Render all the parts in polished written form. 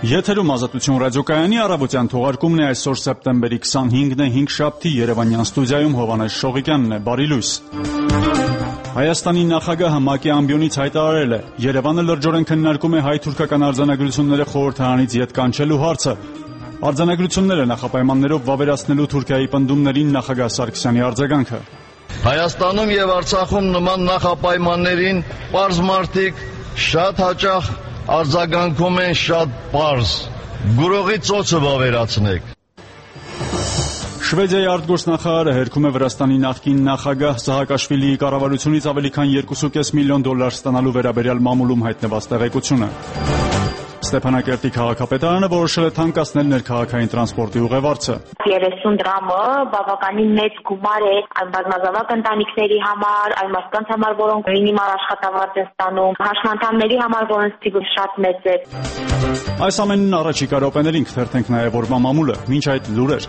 Եթերում Ազատություն ռադիոկայանի առավոտյան թողարկումն է այսօր սեպտեմբերի 25-ն է 5 շաբթի Երևանյան ստուդիայում Հովհաննես Շողիկյանն է, բարի լույս։ Հայաստանի նախագահը ՄԱԿ-ի ամբիոնից հայտարարել է. Երևանը լրջորեն քննարկում է հայ-թուրքական արձանագրությունները խորհրդարանից ետ կանչելու հարցը։ Արձանագրությունները նախապայմաններով վավերացնելու Թուրքիայի պնդումներին նախագահ Սարգսյանի արձագանքը։ Հայաստանում եւ Արցախում նման նախապայմաններին պարզ մարդիկ շատ հաճախ արձագանքում են շատ պարզ։ Գրողի ծոցը վավերացնեք։ Շվեդիայի արտգործնախարարը հերքում է Վրաստանի նախկին նախագահ Սահակաշվիլիի կառավարությունից ավելի քան $2.5 միլիոն ստանալու վերաբերյալ մամուլում հայտնված տեղեկությունը։ Ստեփանակերտի քաղաքապետարանը որոշել է թանկացնել ներքաղաքային տրանսպորտի ուղևորձը։ 30 դրամը բավականին մեծ գումար է այն բազմազավակ ընտանիքների համար, այն մարդկանց համար, որոնք մինիմալ աշխատավարձ են ստանում, հաշմանդամների համար, որոնց թիվը շատ մեծ է։ Այս ամենին առաջիկա րոպեներին կթերթենք նաև օրվա մամուլը, մինչ այդ լուրեր։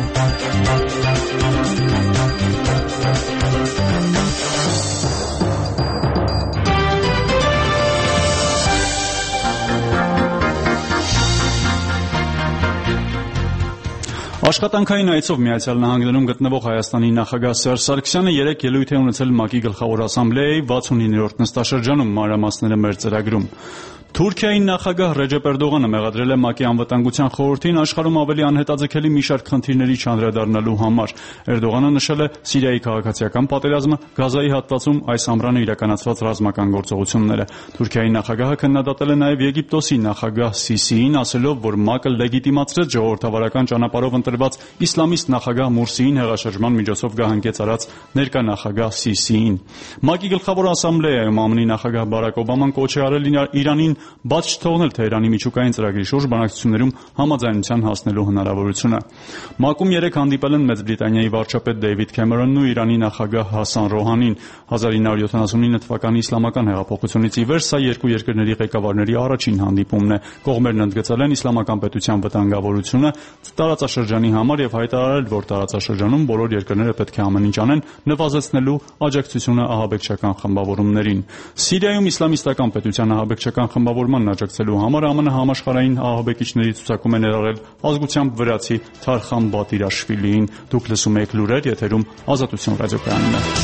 Աշխատանքային այցով Միացյալ Նահանգներում գտնվող Հայաստանի նախագահ Սերժ Սարգսյանը երեկ ելույթ է ունեցել ՄԱԿ-ի գլխավոր ասամբլեայի 69-րդ նստաշրջանում, մանրամասները մեր ծրագրում։ Թուրքիայի նախագահ Ռեջեփ Էրդողանը մեղադրել է ՄԱԿ-ի անվտանգության խորհրդին աշխարհում ավելի անհետաձգելի մի շարք խնդիրների չանդրադառնալու համար։ Էրդողանը նշել է Սիրիայի քաղաքացիական պատերազմը, Գազայի հատվածում այս ամռանը իրականացված ռազմական գործողությունները։ Թուրքիայի նախագահը քննադատել է նաև Եգիպտոսի նախագահ Սիսիին, ասելով, որ ՄԱԿ-ը լեգիտիմացրեց ժողովրդավարական ճանապարհով ընտրված իսլամիստ նախագահ Մուրսիին հեղաշրջման միջոցով գահանկեց արած ներկա նախագահ Սիսիին։ ՄԱԿ-ի գլխավոր ասամբլեայում ԱՄՆ-ի նախագահ Բարակ Օբաման կոչ է արել Իրանին բաց չթողնել Թեհրանի միջուկային ծրագրի շուրջ բանակցություններում համաձայնության հասնելու հնարավորությունը։ ՄԱԿ-ում երեկ հանդիպել են Մեծ Բրիտանիայի վարչապետ Դեյվիդ Քեմերոնն ու Իրանի նախագահ Հասան Ռոհանին։ 1979 թվականի իսլամական հեղափոխությունից ի վեր սա երկու երկրների ղեկավարների առաջին հանդիպումն է։ Կողմերն ընդգծել են իսլամական պետության վտանգավորությունը տարածաշրջանի համար եւ հայտարարել, որ տարածաշրջանում բոլոր երկրները պետք է ամեն ինչ անեն նվազեցնելու աջակցությունը ահաբեկչական խմբավորումներին։ Սիրիայում իսլամիստական պետության ահաբեկչական խմբավորման աջակցելու համար ԱՄՆ համաշխարհային ահաբեկիչների ցուցակում է ներառել ազգությամբ վրացի Թարխան Բատիրաշվիլիին։ Դուք լսում եք լուրեր, եթերում Ազատություն ռադիոկայանն է։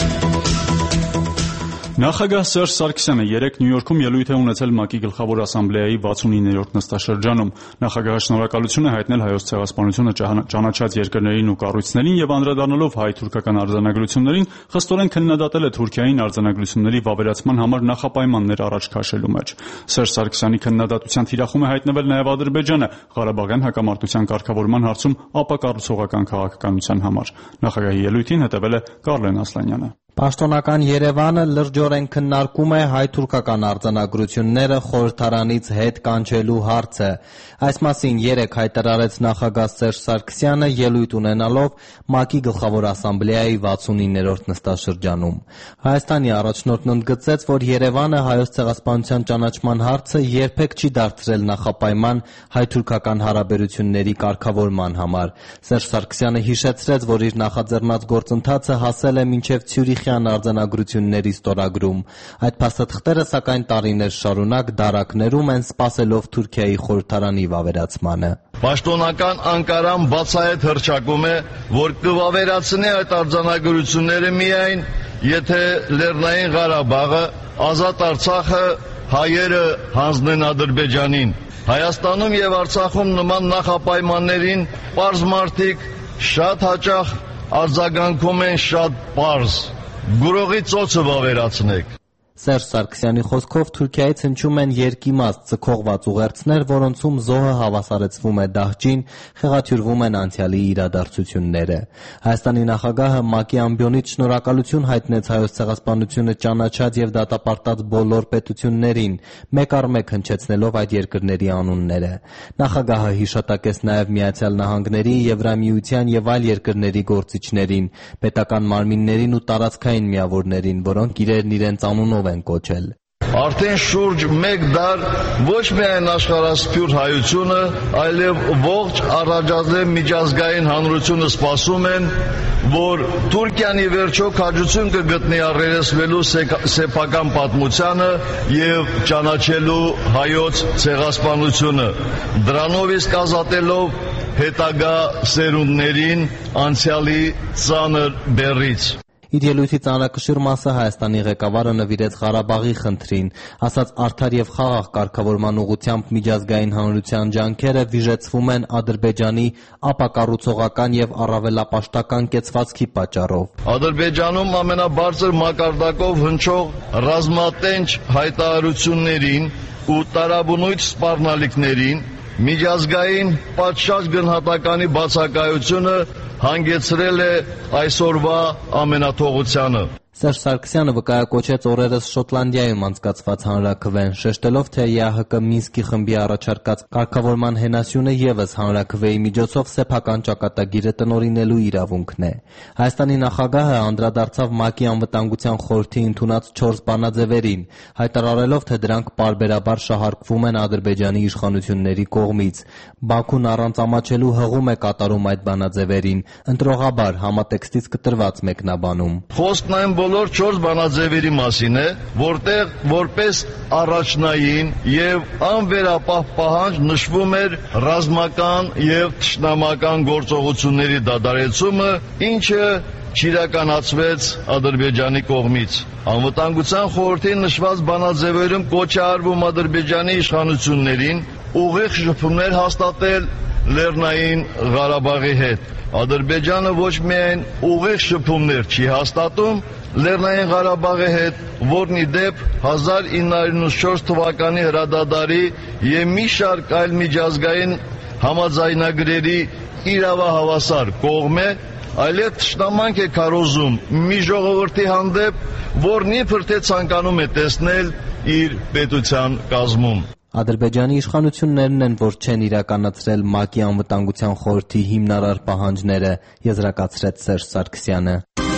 Նախագահ Սերժ Սարգսյանը երեկ Նյու Յորքում ելույթ է ունեցել ՄԱԿ-ի գլխավոր ասամբլեայի 69-րդ նստաշրջանում։ Նախագահը շնորհակալություն է հայտնել Հայոց ցեղասպանությունը ճանաչած երկրներին ու կառույցներին եւ անդրադառնալով հայ-թուրքական արձանագրություններին, խստորեն քննադատել է Թուրքիային արձանագրությունների վավերացման համար նախապայմաններ առաջ քաշելու մեջ։ Սերժ Սարգսյանի քննադատության թիրախում է հայտնվել նաեւ Ադրբեջանը Ղարաբաղյան հակամարտության կարգավորման հարցում ապակառուցողական քաղաքականության համար։ Նախագահի ելույթին հետևել է Կարլեն Ասլանյանը։ Պաշտոնական Երևանը լրջորեն քննարկում է հայ-թուրքական արձանագրությունները խորհրդարանից հետ կանչելու հարցը։ Այս մասին երեկ հայտարարեց նախագահ Սերժ Սարգսյանը ելույթ ունենալով ՄԱԿ-ի գլխավոր ասամբլեայի 69-րդ նստաշրջանում։ Հայաստանի առաջնորդն ընդգծեց, որ Երևանը Հայոց ցեղասպանության ճանաչման հարցը երբեք չի դարձրել նախապայման հայ-թուրքական հարաբերությունների կարգավորման համար։ Սերժ Սարգսյանը հիշեցրեց, որ իր նախաձեռնած գործընթացը հասել է մինչև Ցյուրիխյան արձանագրությունների ստորագրում։ Այդ փաստաթղթերը, սակայն, տարիներ շարունակ դարակներում են սպասելով Թուրքիայի խորհրդարանի վավերացմանը։ Պաշտոնական Անկարան բացահայտ հռչակում է, որ կվավերացնի այդ արձանագրությունները միայն, եթե Լեռնային Ղարաբաղը, Ազատ Արցախը հայերը հանձնեն Ադրբեջանին։ Հայաստանում եւ Արցախում նման նախապայմաններին պարզ մարդիկ շատ հաճախ արձագանքում են շատ պարզ։ Գրողի ծոցը վավերացնեք։ Սերժ Սարգսյանի խոսքով Թուրքիայից հնչում են երկիմաց ձգողված ուղերձներ, որոնցում զոհը հավասարեցվում է դահջին, խեղաթյուրվում են անցյալի իրադարձությունները։ Հայաստանի նախագահը ՄԱԿ-ի ամբիոնից շնորհակալություն հայտնեց Հայոց ցեղասպանությունը ճանաչած եւ դատապարտած բոլոր պետություններին, մեկ առ մեկ հնչեցնելով այդ երկրների անունները։ Նախագահը հիշատակեց նաեւ Միացյալ Նահանգների, Եվրամիության եւ այլ երկրների գործիչներին, պետական մարմիններին ու տարածքային միավորներին, որոնք իրեն իրենց անունով են կոչել։ Արդեն շուրջ 1 դար ոչ միայն աշխարհասփյուր հայությունը, այլև ողջ առաջադեմ միջազգային հանրությունը սպասում են, որ Թուրքիան ի վերջո քաջություն կգտնի առերեսվելու սեփական պատմությանը եւ ճանաչելու հայոց ցեղասպանությունը, դրանով իսկ ազատելով հետագա սերունդներին անցյալի ծանր բեռից։ Իր ելույթի ծանրակշիռ մասը Հայաստանի ղեկավարը նվիրեց Ղարաբաղի խնդրին, ասաց արդար եւ խաղաղ կարգավորման ուղղությամբ միջազգային հանրության ջանքերը վիժեցվում են Ադրբեջանի ապակառուցողական եւ առավելապաշտական կեցվածքի պատճառով։ Ադրբեջանում ամենաբարձր մակարդակով հնչող ռազմատենչ հայտարարություններին ու տարաբնույթ սպառնալիքներին միջազգային պատշաճ գնահատականի բացակայությունը հանգեցրել է այսօրվա ամենաթողությանը։ Սերժ Սարգսյանը վկայակոչեց օրերս Շոտլանդիայում անցկացված հանրաքվեն, շեշտելով, թե ԵԱՀԿ Մինսկի խմբի առաջարկած կարգավորման հենասյունը ևս հանրաքվեի միջոցով սեփական ճակատագիրը տնօրինելու իրավունքն է։ Հայաստանի նախագահը անդրադարձավ ՄԱԿ-ի անվտանգության խորհրդի ընդունած 4 բանաձևերին, հայտարարելով, թե դրանք պարբերաբար շահարկվում են Ադրբեջանի իշխանությունների կողմից։ Բաքուն առանց ամաչելու հղում է կատարում այդ բանաձևերին, ընտրողաբար համատեքստից կտրված մեկնաբանում։ Խոսքն այն բոլոր 4 բանաձևերի մասին է, որտեղ որպես առաջնային եւ անվերապահ պահանջ նշվում էր ռազմական եւ թշնամական գործողությունների դադարեցումը, ինչը չիրականացվեց Ադրբեջանի կողմից։ Անվտանգության խորհրդի նշված բանաձևերում կոչ է արվում Ադրբեջանի իշխանություններին ուղիղ շփումներ հաստատել Լեռնային Ղարաբաղի հետ։ Ադրբեջանը ոչ միայն ուղիղ շփումներ չի հաստատում Լեռնային Ղարաբաղի հետ, որն ի դեպ 1994 թվականի հրադադարի եւ մի շարք այլ միջազգային համաձայնագրերի իրավահավասար կողմ է, այլև թշնամանք է քարոզում մի ժողովրդի հանդեպ, որն իբր թե ցանկանում է տեսնել իր պետության կազմում։ Ադրբեջանի իշխանություններն են, որ չեն իրականացրել ՄԱԿ-ի անվտանգության խորհրդի հիմնարար պահանջները, եզրակացրեց Սերժ Սարգսյանը։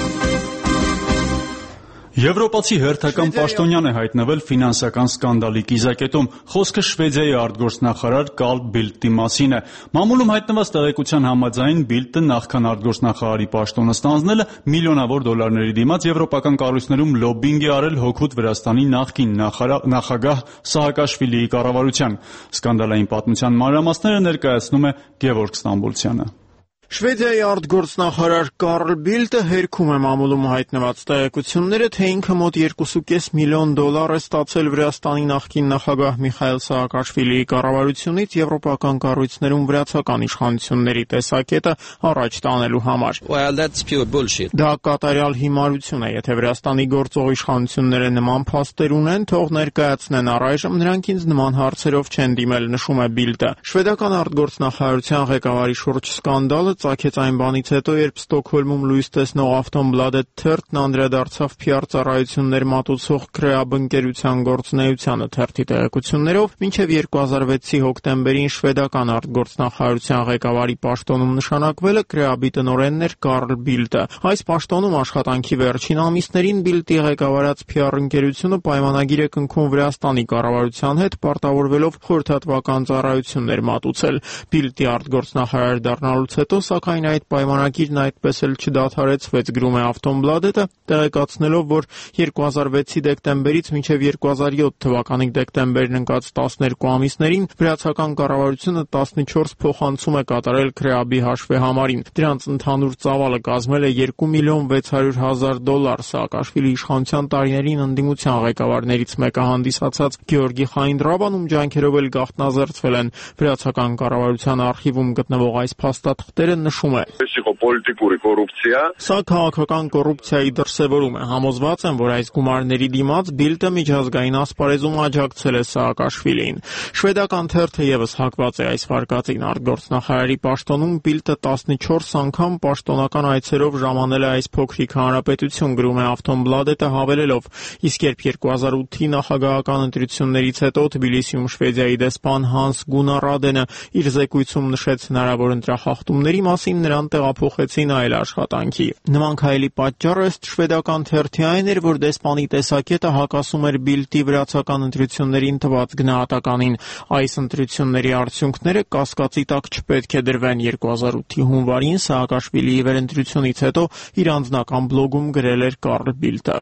Եվրոպացի հերթական պաշտոնյան է հայտնվել ֆինանսական սկանդալի կիզակետում։ Խոսքը Շվեդիայի արտգործնախարար Կարլ Բիլդտի մասին է։ Մամուլում հայտնված տեղեկության համաձայն Բիլդտը նախքան արտգործնախարարի պաշտոնը ստանձնելը միլիոնավոր դոլարների դիմաց եվրոպական կառույցներում լոբբինգ է արել հօգուտ Վրաստանի նախկին նախագահ Սահակաշվիլիի կառավարության։ Սկանդալային պատմության մանրամասները ներկայացնում է Գևորգ Ստամբոլցյանը։ Շվեդիայի արտգործնախարար Կարլ Բիլդը հերքում է մամուլում հայտնված տեղեկությունները, թե ինքը մոտ 2.5 միլիոն դոլար է ստացել Վրաստանի նախկին նախագահ Միխայիլ Սահակաշվիլիի կառավարությունից եվրոպական կառույցներում վրացական իշխանությունների տեսակետը առաջ տանելու համար։ Դա կատարյալ հիմարություն է, եթե Վրաստանի գործող իշխանությունները նման փաստեր ունեն, թող ներկայացնեն առայժմ, նրանք ինձ նման հարցերով չեն դիմել, նշում է Բիլդը։ Շվեդական արտգործնախարարության ղեկավարի շուրջ սկանդալը ծագեց այն բանից հետո, երբ Ստոկհոլմում լույս տեսնող Aftonbladet թերթն անդրադարձավ PR ծառայություններ մատուցող Kreab ընկերության գործունեությանը թերթի տեղեկություններով, մինչև 2006-ի հոկտեմբերին շվեդական արտգործնախարարության ղեկավարի պաշտոնում նշանակվելը Kreab-ի տնօրենն էր Կարլ Բիլդը։ Այս պաշտոնում աշխատանքի վերջին ամիսներին Բիլդի ղեկավարած PR ընկերությունը պայմանագիր է կնքում Վրաստանի կառավարության հետ, պարտավորվելով խորհրդատվական ծառայություններ մատուցել։ Բիլդի արտգործնախարար դառնալուց հետո սակայն այդ պայմանագիրն այդպես էլ չդադարեցվեց, գրում է Aftonbladet-ը, տեղեկացնելով, որ 2006-ի դեկտեմբերից մինչև 2007 թվականի դեկտեմբերն ընկած 12 ամիսներին վրացական կառավարությունը 14 փոխանցում է կատարել Kreab-ի հաշվեհամարին։ Դրանց ընդհանուր ծավալը կազմել է 2.600.000 դոլար։ Սաակաշվիլի իշխանության տարիներին ընդդիմության ղեկավարներից մեկը հանդիսացած Գեորգի Խայնդրաբանում ջանքերով էլ գաղտնազերծվել են։ Վրացական կառավարության արխիվում գտնվող այս փաստաթղթերը նշում է. Սա քաղաքական կոռուպցիայի դրսևորում է։ Համոզված եմ, որ այս գումարների դիմաց Բիլդը միջազգային ասպարեզում աջակցել է Սաակաշվիլիին։ Շվեդական թերթը ևս հակված է այս վարկածին։ Արտգործնախարարի պաշտոնում Բիլդը 14 անգամ պաշտոնական այցերով ժամանել է այս փոքրիկ հանրապետություն, գրում է Aftonbladet-ը հավելելով. իսկ երբ 2008-ի նախագահական ընտրություններից հետո Թբիլիսիում Շվեդիայի դեսպան Հանս Գունար Ռադենը իր զեկույցում նշեց հնարավոր ընտրախախտումների մասին նրան տեղափոխեցին այլ աշխատանքի։ Նման քայլի պատճառը շվեդական թերթի այն էր, որ դեսպանի տեսակետը հակասում էր Բիլդի վրացական ընտրություններին տված գնահատականին։ Այս ընտրությունների արդյունքները կասկածի տակ չպետք է դրվեն։ 2008-ի հունվարին Սաակաշվիլիի վերընտրությունից հետո իր անձնական բլոգում գրել էր Կարլ Բիլդը։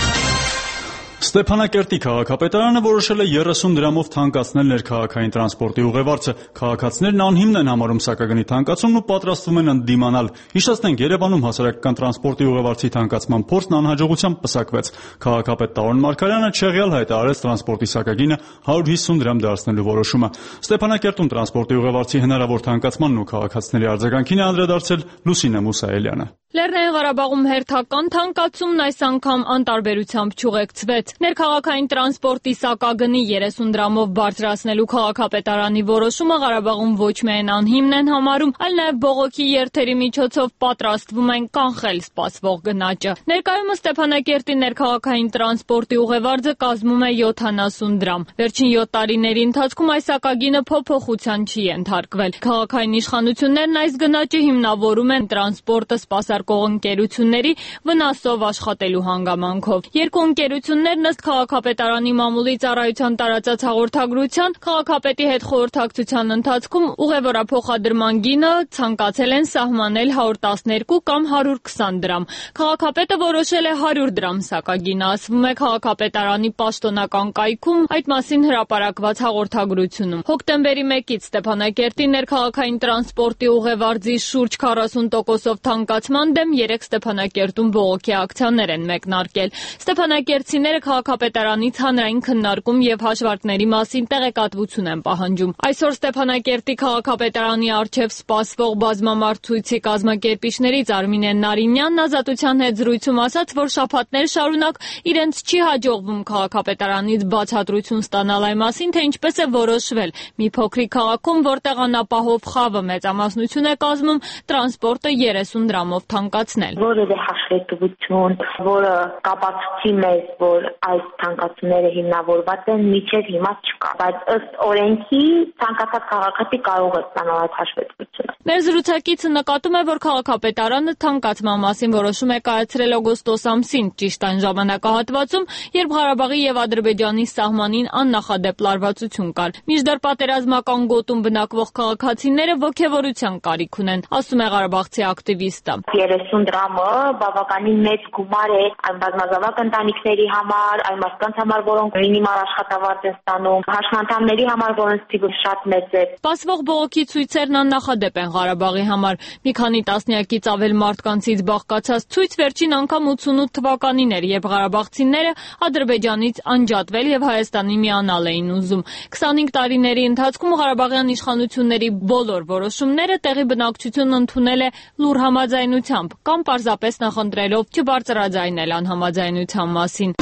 Ստեփանակերտի քաղաքապետարանը որոշել է 30 դրամով թանկացնել ներքաղաքային տրանսպորտի ուղևորձը։ Քաղաքացիներն անհիմն են համարում սակագնի թանկացումն ու պատրաստվում են ընդդիմանալ։ Հիշեցնենք, Երևանում հասարակական տրանսպորտի ուղևորձի թանկացման փորձն անհաջողությամբ պսակվեց։ Քաղաքապետ Տարոն Մարգարյանը չեղյալ հայտարարեց տրանսպորտի սակագինը 150 դրամ դարձնելու որոշումը։ Ստեփանակերտում տրանսպորտի ուղևորձի հնարավոր թանկացմանն ու քաղաքացիների արձագանքին է անդրադարձել Լուսինե Մուսայելյանը։ Լեռնային Ղարաբաղում հերթական թանկացումն այս անգամ անտարբերությամբ չուղեկցվեց։ Ներքաղաքային տրանսպորտի սակագնի 30 դրամով բարձրացնելու քաղաքապետարանի որոշումը Ղարաբաղում ոչ միայն անհիմն են համարում, այլ նաև բողոքի երթերի միջոցով պատրաստվում են կանխել սպասվող գնաճը։ Ներկայումս Ստեփանակերտի ներքաղաքային տրանսպորտի ուղևորձը կազմում է 70 դրամ։ Վերջին 7 տարիների ընթացքում այս սակագինը փոփոխության չի ենթարկվել։ Քաղաքային իշխանություններն այս գնաճը հիմնավորում են տրանսպորտը սպասարկող ընկերությունների վնասով աշխատելու հանգամանքով։ Երկու ընկերություններն ըստ քաղաքապետարանի մամուլի ծառայության տարածած հաղորդագրության քաղաքապետի հետ խորհրդակցության ընթացքում ուղևորափոխադրման գինը ցանկացել են սահմանել 112 կամ 120 դրամ։ Քաղաքապետը որոշել է 100 դրամ սակագինը, ասվում է քաղաքապետարանի պաշտոնական կայքում այդ մասին հրապարակված հաղորդագրությունում։ Հոկտեմբերի 1-ից Ստեփանակերտի ներքաղաքային տրանսպորտի ուղևորձի շուրջ 40%-ով թանկացման դեմ 3 Ստեփանակերտում բողոքի ակցիաներ են մեկնարկել։ Ստեփանակերտցիները քաղաքապետարանից հանրային քննարկում եւ հաշվարկների մասին տեղեկատվություն են պահանջում։ Այսօր Ստեփանակերտի քաղաքապետարանի առջև սպասվող բազմամարդ ցույցի կազմակերպիչներից Արմինե Նարինյանն Ազատության հետ զրույցում ասաց, որ շաբաթներ շարունակ իրենց չի հաջողվում քաղաքապետարանից բացատրություն ստանալ այն մասին, թե ինչպես է որոշվել մի փոքրիկ քաղաքում, որտեղ անապահով խավը մեծամասնություն է կազմում, տրանսպորտը 30 դրամով թանկացնել։ Որևէ հաշվետվություն, որը կապացուցի մեզ, որ այս թանկացումները հիմնավորված են, մինչև հիմա չկա, բայց ըստ օրենքի ցանկացած քաղաքացի կարող է ստանալ այդ հաշվետվությունը։ Մեր զրուցակիցը նկատում է, որ քաղաքապետարանը թանկացման մասին որոշում է կայացրել օգոստոս ամսին, ճիշտ այն ժամանակահատվածում, երբ Ղարաբաղի եւ Ադրբեջանի սահմանին աննախադեպ լարվածություն կար։ Մինչդեռ պատերազմական գոտում բնակվող քաղաքացիները ոգևորության կարիք ունեն, ասում է ղարաբաղցի ակտիվիստը։ 30 դրամը բավականին մեծ գումար է այն բազմազավակ ընտանիքների համար, այն մարդկանց համար, որոնք մինիմալ աշխատավարձ են ստանում, հաշմանդամների համար, որոնց թիվը շատ մեծ է։ Սպասվող բողոքի ցույցերն աննախադեպ են Ղարաբաղի համար։ Մի քանի տասնյակից ավել մարդկանցից բաղկացած ցույց վերջին անգամ 88 թվականին էր, երբ ղարաբաղցիները Ադրբեջանից անջատվել եւ Հայաստանի միանալ էին ուզում։ 25 տարիների ընթացքում ղարաբաղյան իշխանությունների բոլոր որոշումները տեղի բնակչությունն ընդունել է լուռ համաձայնությամբ կամ պարզապես նախընտրելով չբարձրաձայնել անհամաձայնության մասին։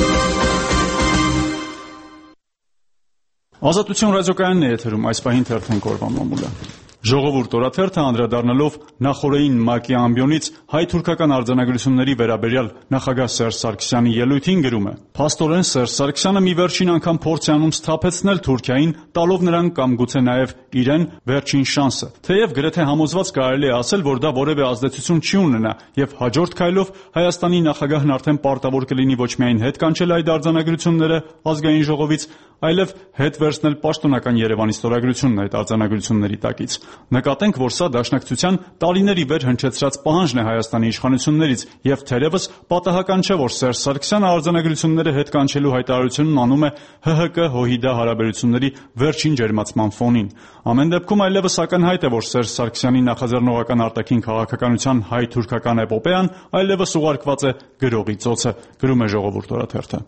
Ազատություն ռադիոկայանն է եթերում, այս պահին թերթենք օրվա մամուլը։ Ժողովուրդ օրաթերթը անդրադառնալով նախորդին ՄԱԿ-ի ամբիոնից հայ-թուրքական արձանագրությունների վերաբերյալ նախագահ Սերժ Սարգսյանի ելույթին գրում է. «Փաստորեն Սերժ Սարգսյանը մի վերջին անգամ փորձ է անում սթափեցնել Թուրքիային, տալով նրան կամ գուցե նաև իրեն վերջին շանսը։ Թեև գրեթե համոզված կարելի է ասել, որ դա որևէ ազդեցություն չի ունենա, եւ հաջորդ քայլով Հայաստանի նախագահն արդեն պարտավոր կլինի ոչ միայն հետ կանչել այդ արձանագրությունները ազգային ժողովից, այլև հետ վերցնել պաշտոնական Երևանի ստորագրությունն այդ արձանագրությունների տակից։ Նկատենք, որ սա դաշնակցության տարիների վեր հնչեցրած պահանջն է Հայաստանի իշխանություններից, եւ թերևս պատահական չէ, որ Սերժ Սարգսյանը արձանագրությունները հետ կանչելու հայտարարությունն անում է ՀՀԿ-ՀՅԴ հարաբերությունների վերջին ջերմացման ֆոնին։ Ամեն դեպքում այլևս ակնհայտ է, որ Սերժ Սարգսյանի նախաձեռնողական արտաքին քաղաքականության հայ-թուրքական էպոպեան այլևս ուղարկված է գրողի ծոցը, գրում է Ժողովուրդ օրաթերթը։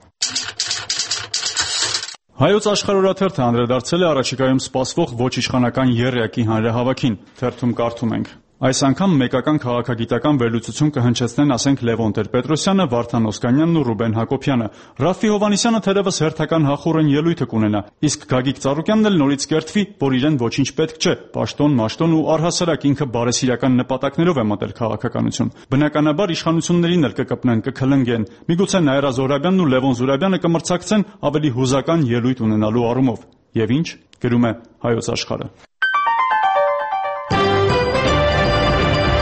Հայոց աշխարհ օրաթերթը անդրադարձել է առաջիկայում սպասվող ոչ իշխանական եռյակի հանրահավաքին, թերթում կարդում ենք. Այս անգամ մեկական քաղաքագիտական վերլուծություն կհնչեցնեն, ասենք, Լևոն Տեր-Պետրոսյանը, Վարդան Օսկանյանն ու Ռուբեն Հակոբյանը։ Ռաֆֆի Հովհաննիսյանը թերևս հերթական հախուռն ելույթը կունենա, իսկ Գագիկ Ծառուկյանն էլ նորից կերտվի, որ իրեն ոչինչ պետք չէ, պաշտոն, մաշտոն ու առհասարակ ինքը բարեսիրական նպատակներով է մտել քաղաքականություն։ Բնականաբար իշխանություններին էլ կկպնեն, կքլնգեն։ Միգուցե Նաիրա Զոհրաբյանն ու Լևոն Զուրաբյանը կմրցակցեն ավելի հուզական ելույթ ունենալու առումով։ Եվ ինչ, գրում է Հայոց աշխարհը։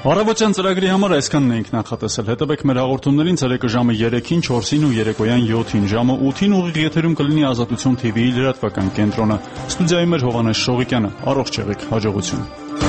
Առավոտյան ծրագրի համար այսքանն էինք նախատեսել։ Հետևեք մեր հաղորդումներին ցերեկը ժամը 3-ին, 4-ին ու երեկոյան 7-ին, ժամը 8-ին ուղիղ եթերում կլինի Ազատություն TV-ի լրատվական կենտրոնը։ Ստուդիայում էր Հովհաննես Շողիկյանը։ Առողջ եղեք, հաջողություն։